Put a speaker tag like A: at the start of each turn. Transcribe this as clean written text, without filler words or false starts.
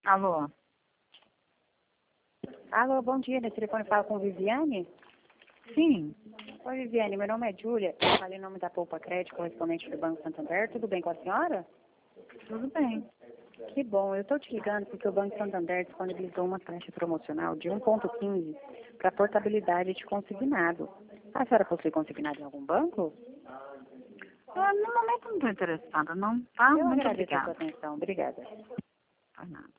A: Alô?
B: Alô, bom dia. Nesse telefone fala com Viviane?
A: Sim.
B: Oi, Viviane. Meu nome é Júlia. Eu falei em nome da Poupa Crédito, correspondente do Banco Santander. Tudo bem com a senhora?
A: Tudo bem.
B: Que bom. Eu estou te ligando porque o Banco Santander disponibilizou uma taxa promocional de 1,15 para portabilidade de consignado. A senhora possui consignado em algum banco?
A: Eu, no momento, não estou interessada, não. Tá?
B: Eu
A: Muito
B: agradeço a sua
A: obrigada.
B: atenção. Obrigada.
A: Por nada.